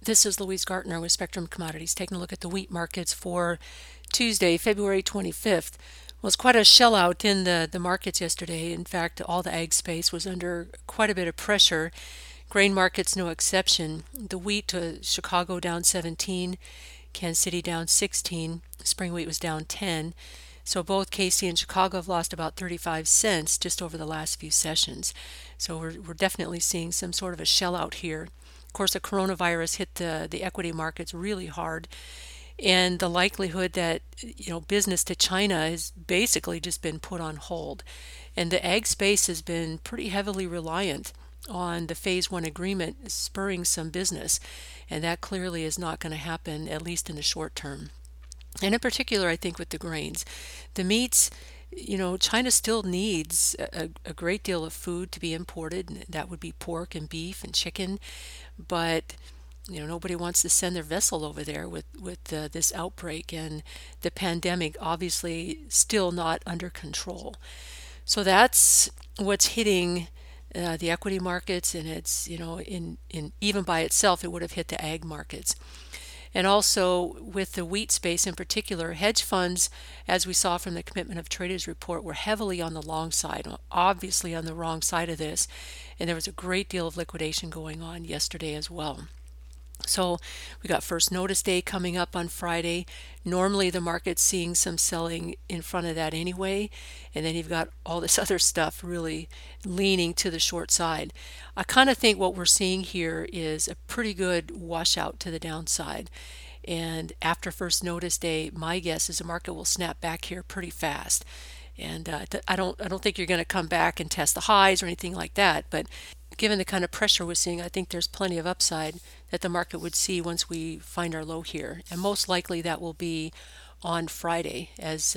This is Louise Gartner with Spectrum Commodities, taking a look at the wheat markets for Tuesday, February 25th. Was quite a shell out in the markets yesterday. In fact, all the ag space was under quite a bit of pressure. Grain markets, no exception. The wheat, Chicago down 17, Kansas City down 16, spring wheat was down 10. So both KC and Chicago have lost about 35 cents just over the last few sessions. So we're definitely seeing some sort of a shell out here. Of course, the coronavirus hit the equity markets really hard, and the likelihood that business to China has basically just been put on hold, and the ag space has been pretty heavily reliant on the phase one agreement spurring some business, and that clearly is not going to happen, at least in the short term. And in particular, I think with the grains, the meats, China still needs a great deal of food to be imported, and that would be pork and beef and chicken, but nobody wants to send their vessel over there with this outbreak, and the pandemic obviously still not under control. So that's what's hitting the equity markets, and it's in even by itself it would have hit the ag markets. And also with the wheat space in particular, hedge funds, as we saw from the Commitment of Traders report, were heavily on the long side, obviously on the wrong side of this. And there was a great deal of liquidation going on yesterday as well. So we got first notice day coming up on Friday. Normally the market's seeing some selling in front of that anyway, and then you've got all this other stuff really leaning to the short side. I kind of think what we're seeing here is a pretty good washout to the downside. And after first notice day, my guess is the market will snap back here pretty fast. And I don't think you're going to come back and test the highs or anything like that. But given the kind of pressure we're seeing, I think there's plenty of upside that the market would see once we find our low here. And most likely that will be on Friday as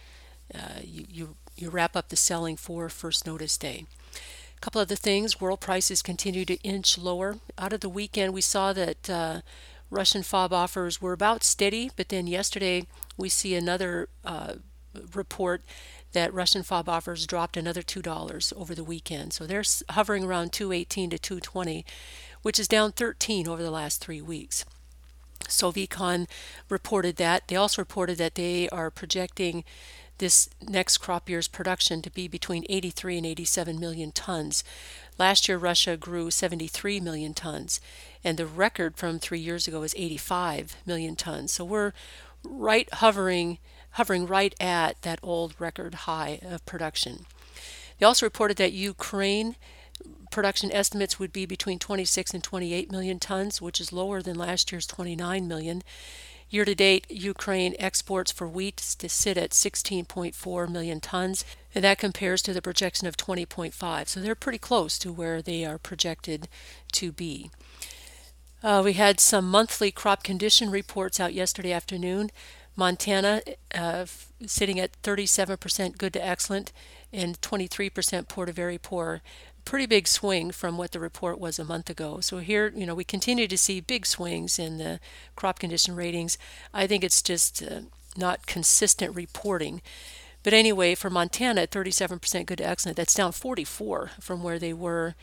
you wrap up the selling for first notice day. A couple other things: world prices continue to inch lower. Out of the weekend, we saw that Russian FOB offers were about steady, but then yesterday we see another report that Russian FOB offers dropped another $2 over the weekend. So they're hovering around 218 to 220, which is down 13 over the last 3 weeks. Sovcon reported that. They also reported that they are projecting this next crop year's production to be between 83 and 87 million tons. Last year, Russia grew 73 million tons, and the record from 3 years ago is 85 million tons. So we're hovering right at that old record high of production. They also reported that Ukraine production estimates would be between 26 and 28 million tons, which is lower than last year's 29 million. Year to date, Ukraine exports for wheat to sit at 16.4 million tons, and that compares to the projection of 20.5. So they're pretty close to where they are projected to be. We had some monthly crop condition reports out yesterday afternoon. Montana sitting at 37% good to excellent and 23% poor to very poor. Pretty big swing from what the report was a month ago. So here, we continue to see big swings in the crop condition ratings. I think it's just not consistent reporting. But anyway, for Montana at 37% good to excellent, that's down 44 from where they were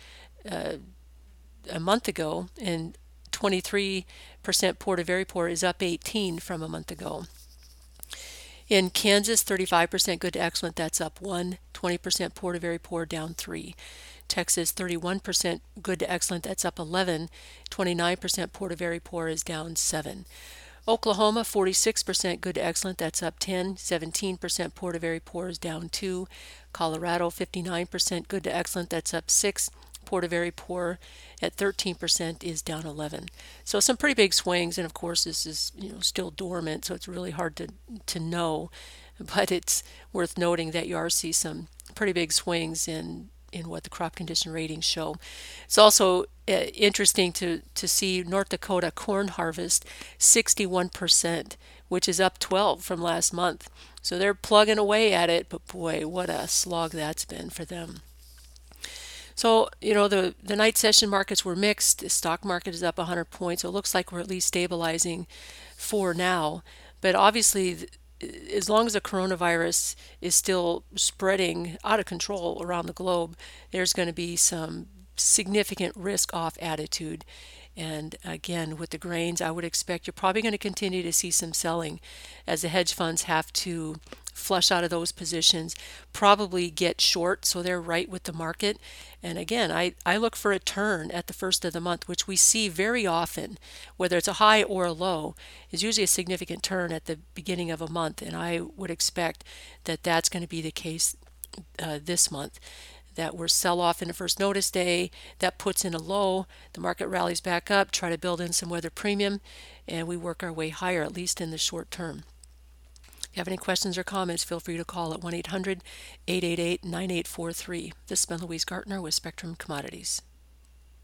a month ago, and 23% poor to very poor is up 18 from a month ago. In Kansas, 35% good to excellent, that's up 1. 20% poor to very poor, down 3. Texas, 31% good to excellent, that's up 11. 29% poor to very poor is down 7. Oklahoma, 46% good to excellent, that's up 10. 17% poor to very poor is down 2. Colorado, 59% good to excellent, that's up 6. Poor to very poor at 13% is down 11. So some pretty big swings, and of course this is still dormant, so it's really hard to know. But it's worth noting that you are see some pretty big swings in what the crop condition ratings show. It's also interesting to see North Dakota corn harvest 61%, which is up 12 from last month. So they're plugging away at it, but boy, what a slog that's been for them. So, the night session markets were mixed. The stock market is up 100 points. So it looks like we're at least stabilizing for now. But obviously, as long as the coronavirus is still spreading out of control around the globe, there's going to be some significant risk off attitude. And again, with the grains, I would expect you're probably going to continue to see some selling as the hedge funds have to flush out of those positions, probably get short so they're right with the market. And again, I look for a turn at the first of the month, which we see very often, whether it's a high or a low, is usually a significant turn at the beginning of a month. And I would expect that that's going to be the case this month. That we're sell off in the first notice day, that puts in a low, the market rallies back up, try to build in some weather premium, and we work our way higher, at least in the short term. If you have any questions or comments, feel free to call at 1-800-888-9843. This has been Louise Gartner with Spectrum Commodities.